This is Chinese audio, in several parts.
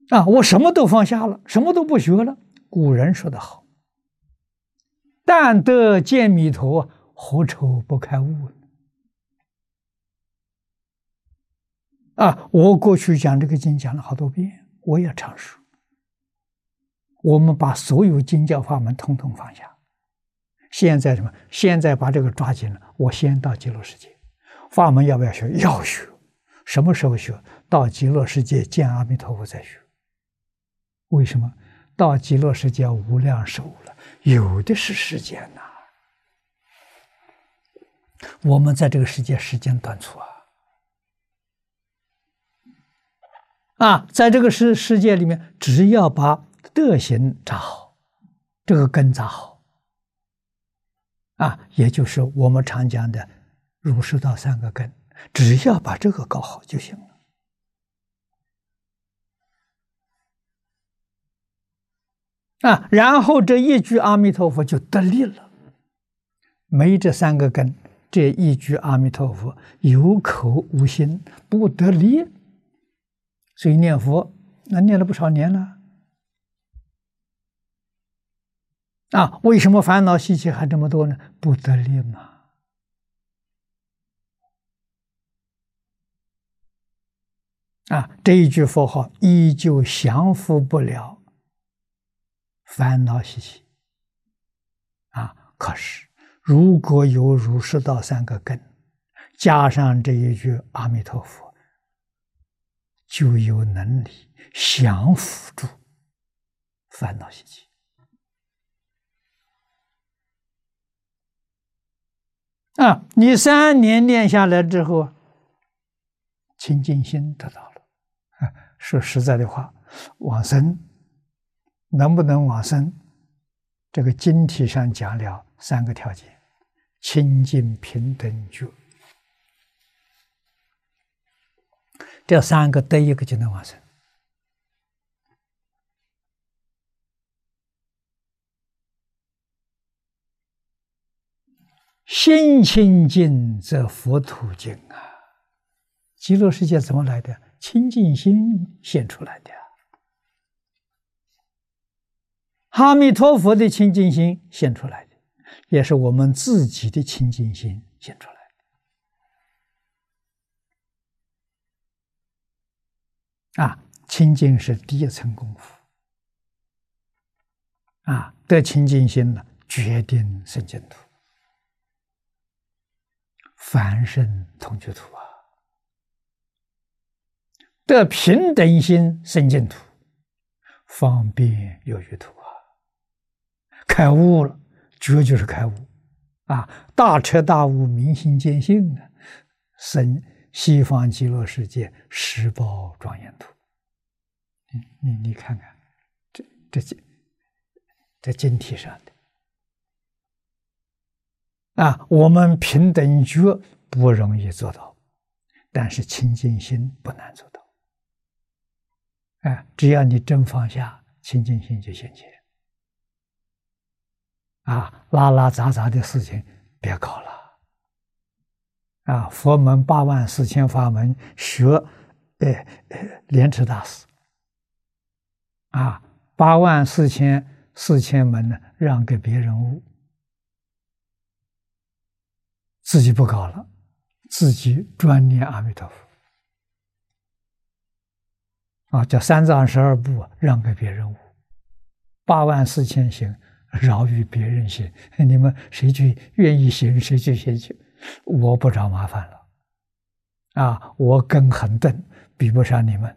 我什么都放下了，什么都不学了。古人说得好：“但得见弥陀，何愁不开悟？”我过去讲这个经讲了好多遍，我也常说，我们把所有经教法门统统放下。现在什么？现在把这个抓紧了。我先到极乐世界，法门要不要学？要学。什么时候学？到极乐世界见阿弥陀佛再学。为什么？到极乐世界无量寿了，有的是时间呐。我们在这个世界时间短促在这个世界里面，只要把德行扎好，这个根扎好，也就是我们常讲的儒释道三个根，只要把这个搞好就行了。然后这一句阿弥陀佛就得力了。没这三个根，这一句阿弥陀佛有口无心，不得力。所以念佛，那念了不少年了。为什么烦恼习气还这么多呢？不得力嘛。这一句佛号依旧降伏不了烦恼习气。可是如果有儒释道三个根，加上这一句阿弥陀佛，就有能力降伏住烦恼习气。你3年念下来之后，清净心得到了。说实在的话，往生能不能往生，这个经题上讲了3个条件：清净平等觉。这3个得一个就能往生。心清净则佛土净极乐世界怎么来的？清净心现出来的。阿弥陀佛的清净心现出来的，也是我们自己的清净心现出来的。清净是第一层功夫。得清净心了，决定生净土。凡圣同居土得平等心生净土，方便有余土开悟了，觉就是开悟大彻大悟，明心见性生西方极乐世界十宝庄严土。你看看这经题上的我们平等觉不容易做到，但是清净心不难做到。只要你真放下，清净心就现前。拉拉杂杂的事情别搞了。佛门84000法门，学莲池大师84000门呢，让给别人悟，自己不搞了，自己专念阿弥陀佛。叫3藏12部让给别人悟，84000行饶于别人行，你们谁去愿意行，谁去先去，我不找麻烦了。我根很钝，比不上你们。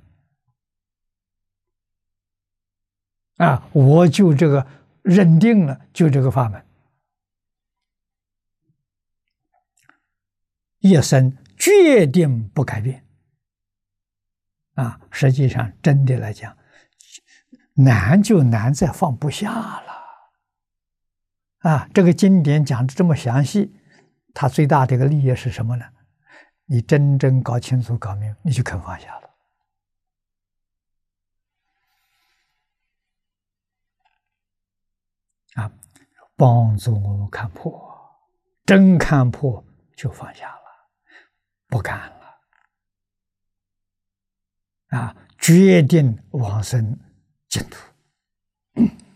我就这个认定了，就这个法门，一生决定不改变。实际上真的来讲，难就难在放不下了。这个经典讲的这么详细，它最大的一个利益是什么呢？你真正搞清楚搞明，你就肯放下了。帮助我们看破，真看破就放下了，不干了。 决定往生净土。